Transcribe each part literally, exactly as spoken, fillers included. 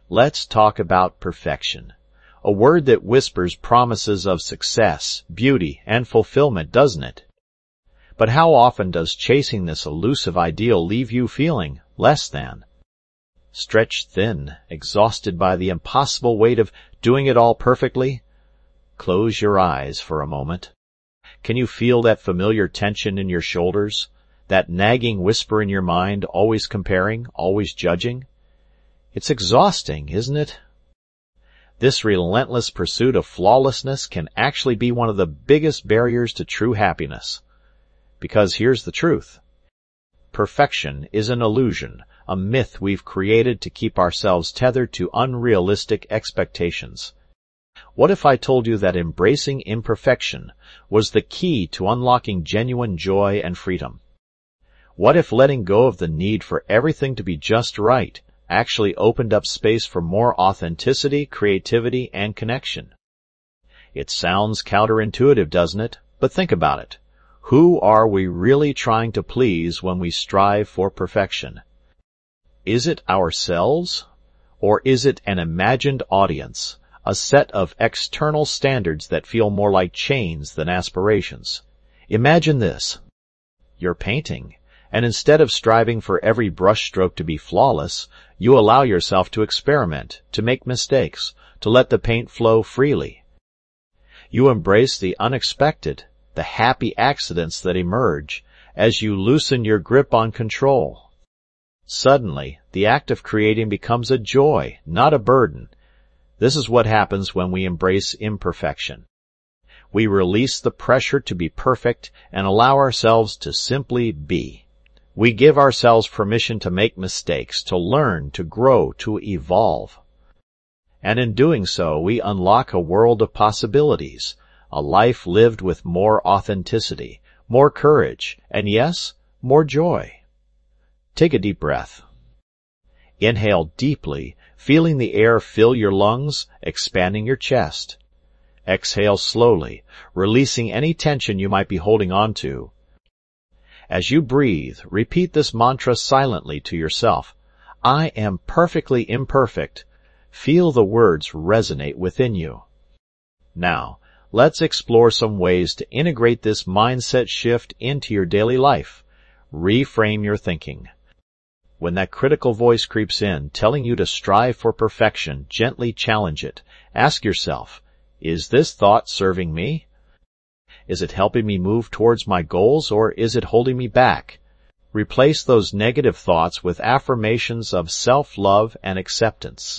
Let's talk about perfection. A word that whispers promises of success, beauty, and fulfillment, doesn't it? But how often does chasing this elusive ideal leave you feeling less than? Stretched thin, exhausted by the impossible weight of doing it all perfectly? Close your eyes for a moment. Can you feel that familiar tension in your shoulders? That nagging whisper in your mind, always comparing, always judging? It's exhausting, isn't it? This relentless pursuit of flawlessness can actually be one of the biggest barriers to true happiness. Because here's the truth. Perfection is an illusion, a myth we've created to keep ourselves tethered to unrealistic expectations. What if I told you that embracing imperfection was the key to unlocking genuine joy and freedom? What if letting go of the need for everything to be just right actually opened up space for more authenticity, creativity, and connection? It sounds counterintuitive, doesn't it? But think about it. Who are we really trying to please when we strive for perfection? Is it ourselves? Or is it an imagined audience, a set of external standards that feel more like chains than aspirations? Imagine this. You're painting, and instead of striving for every brushstroke to be flawless, you allow yourself to experiment, to make mistakes, to let the paint flow freely. You embrace the unexpected, the happy accidents that emerge as you loosen your grip on control. Suddenly, the act of creating becomes a joy, not a burden. This is what happens when we embrace imperfection. We release the pressure to be perfect and allow ourselves to simply be. We give ourselves permission to make mistakes, to learn, to grow, to evolve. And in doing so, we unlock a world of possibilities, a life lived with more authenticity, more courage, and yes, more joy. Take a deep breath. Inhale deeply, feeling the air fill your lungs, expanding your chest. Exhale slowly, releasing any tension you might be holding on to. As you breathe, repeat this mantra silently to yourself. I am perfectly imperfect. Feel the words resonate within you. Now, let's explore some ways to integrate this mindset shift into your daily life. Reframe your thinking. When that critical voice creeps in, telling you to strive for perfection, gently challenge it. Ask yourself, is this thought serving me? Is it helping me move towards my goals, or is it holding me back? Replace those negative thoughts with affirmations of self-love and acceptance.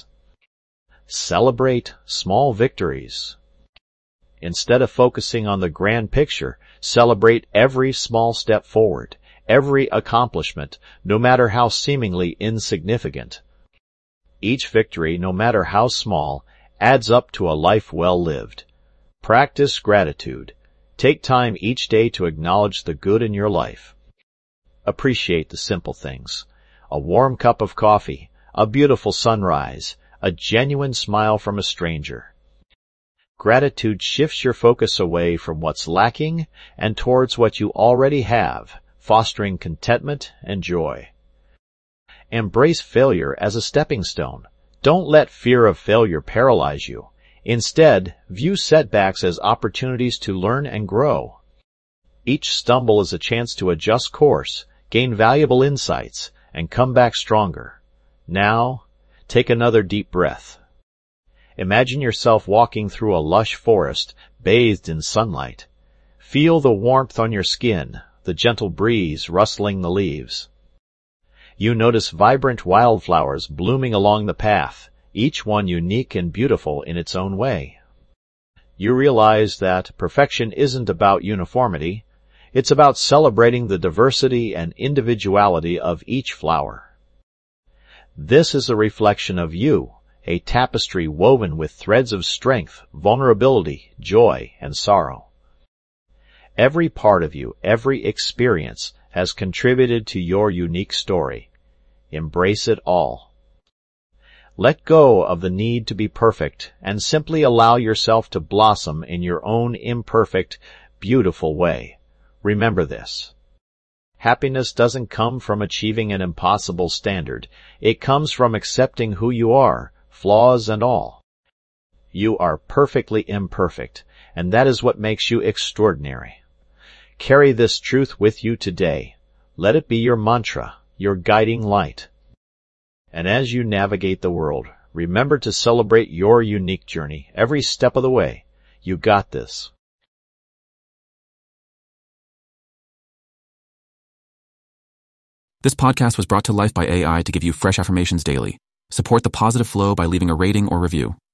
Celebrate small victories. Instead of focusing on the grand picture, celebrate every small step forward, every accomplishment, no matter how seemingly insignificant. Each victory, no matter how small, adds up to a life well lived. Practice gratitude. Take time each day to acknowledge the good in your life. Appreciate the simple things. A warm cup of coffee, a beautiful sunrise, a genuine smile from a stranger. Gratitude shifts your focus away from what's lacking and towards what you already have, fostering contentment and joy. Embrace failure as a stepping stone. Don't let fear of failure paralyze you. Instead, view setbacks as opportunities to learn and grow. Each stumble is a chance to adjust course, gain valuable insights, and come back stronger. Now, take another deep breath. Imagine yourself walking through a lush forest, bathed in sunlight. Feel the warmth on your skin, the gentle breeze rustling the leaves. You notice vibrant wildflowers blooming along the path, each one unique and beautiful in its own way. You realize that perfection isn't about uniformity. It's about celebrating the diversity and individuality of each flower. This is a reflection of you, a tapestry woven with threads of strength, vulnerability, joy, and sorrow. Every part of you, every experience, has contributed to your unique story. Embrace it all. Let go of the need to be perfect and simply allow yourself to blossom in your own imperfect, beautiful way. Remember this. Happiness doesn't come from achieving an impossible standard. It comes from accepting who you are, flaws and all. You are perfectly imperfect, and that is what makes you extraordinary. Carry this truth with you today. Let it be your mantra, your guiding light. And as you navigate the world, remember to celebrate your unique journey every step of the way. You got this. This podcast was brought to life by A I to give you fresh affirmations daily. Support the positive flow by leaving a rating or review.